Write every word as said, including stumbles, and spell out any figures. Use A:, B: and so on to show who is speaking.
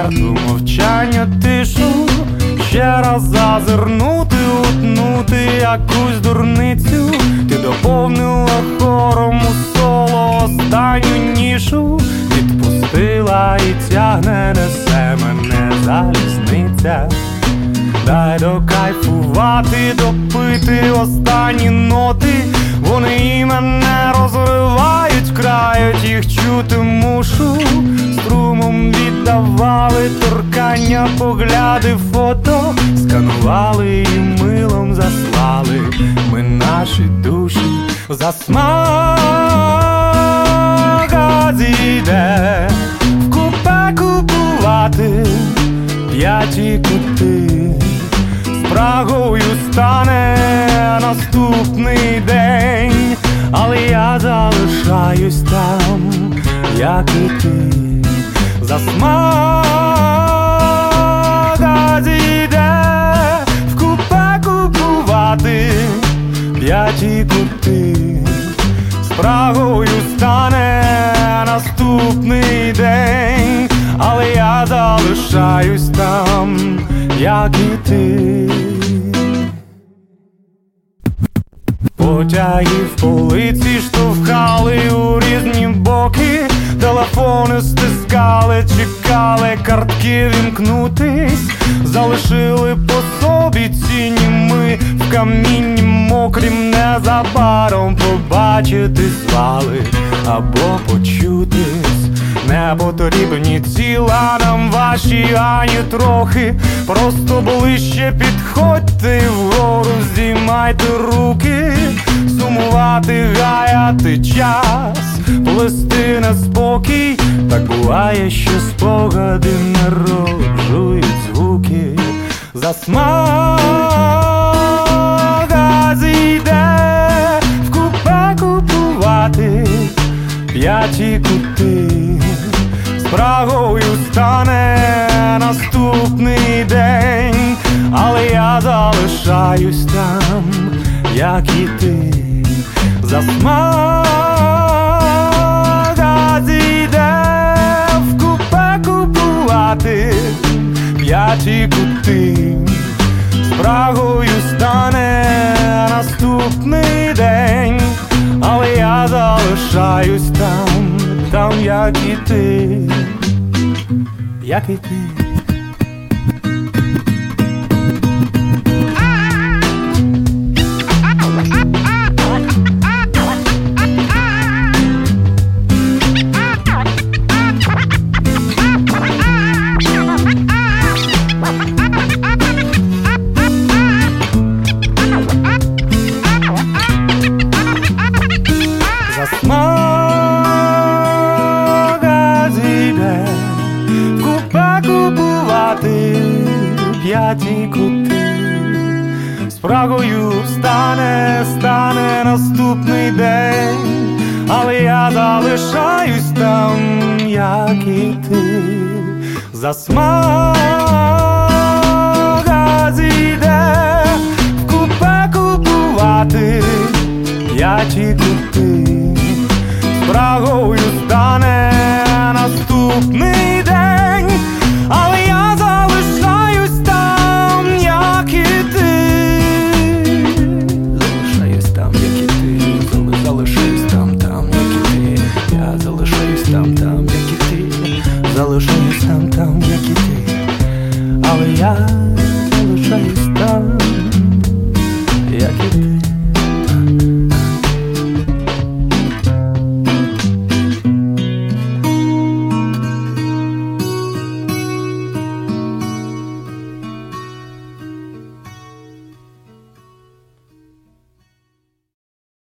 A: відверту мовчання, тишу, ще раз зазирнути, утнути якусь дурницю. Ти доповнила хором у соло останню нішу, відпустила і тягне, несе мене залізниця. Дай докайфувати, допити останні ноти. Вони і мене розривають, крають, їх чути мушу. Струмом віддавали торкання, погляди, фото. Сканували і милом заслали ми наші душі. Засмага зійде в купе купувати п'яті кути. Спрагою стане наступний день, але я залишаюсь там, як і ти. Засмага зійде в купе купувати п'яті кути. Спрагою стане наступний день, але я залишаюсь там, як і ти. Потяги в полиці штовхали у різні боки, телефони стискали, чекали картки вімкнутись. Залишили по собі ціні ми в камінні мокрім, незабаром побачитись звали або почутись. Не потрібні тіла нам ваші ані трохи, просто ближче підходьте вгору, здіймайте руки. Сумувати, гаяти час, плести неспокій. Так буває, що спогади народжують звуки. Засмага зійде в купе купувати п'яті кути. Спрагою стане наступний день, але я залишаюсь там, як і ти. Засмага зійде в купе купувати п'яті кути. Спрагою стане наступний день, але я залишаюсь там, там, як і ти, як і ти. Засмага зійде в купе купувати п'яті кути. Спрагою стане, стане наступний день, але я залишаюсь там, як і ти. Засмага зійде в купе купувати п'яті кути. Спрагою стане наступний день, але я залишаюсь там, як і ти. Залишаюсь там, як і ти, залишаюсь